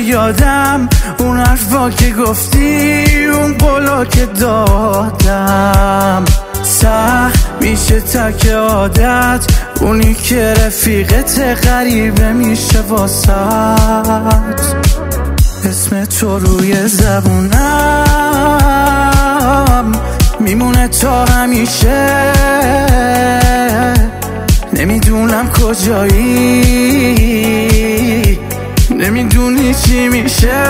یادم اون حرفا که گفتی، اون قولا که دادم. سخت میشه تک عادت، اونی که رفیقت غریبه میشه واسط. اسم تو روی زبونم میمونه تا همیشه. نمیدونم کجایی، نمیدونی چی میشه.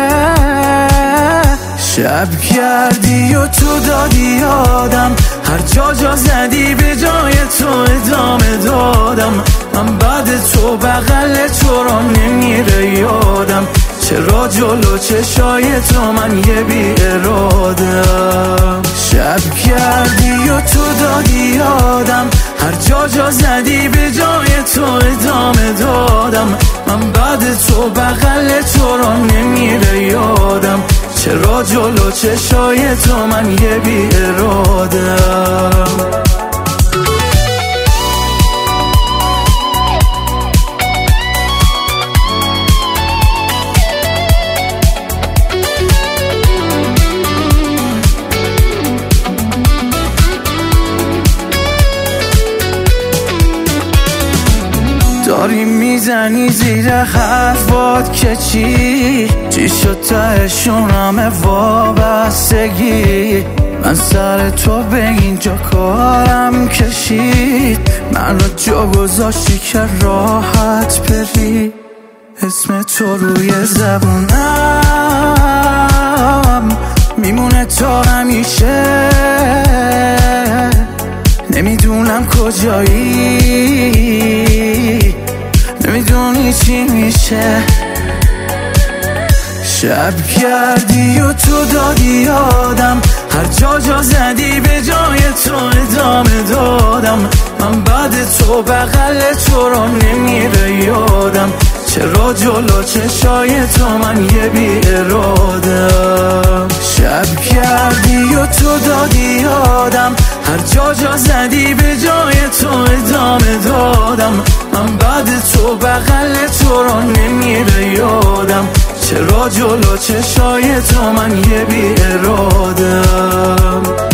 شب کردی و تو دادی یادم، هر جا زدی به جای تو ادامه دادم. من بعد تو بغل تو را نمیره یادم، چرا جلو چشای تو من یه بی ارادم. شب کردی و تو دادی یادم، هر جا زدی به جای تو ادامه دادم. من بعد تو بغل تو را نمیره یادم، چرا جلو چشای تو من یه بی ارادم. داری میزنی زیر حرفات که چی شد تهشون همه وابستگی. من سر تو به اینجا کارم کشید، من رو جا گذاشتی که راحت بری. اسم تو روی زبونم میمونه تا همیشه. نمیدونم کجایی، نمیدونی چی میشه. شب کردی و تو دادی یادم، هر جا زدی به جای تو ادامه دادم. من بعد تو بغل تو را نمیره یادم، چرا جلو چشای تو من یه بی ارادم. شب کردی و تو دادی یادم، هر جا زدی به جای تو ادامه دادم. من بعد تو بغل تو را نمیره یادم، چرا جلو چشای تو من یه بی ارادم.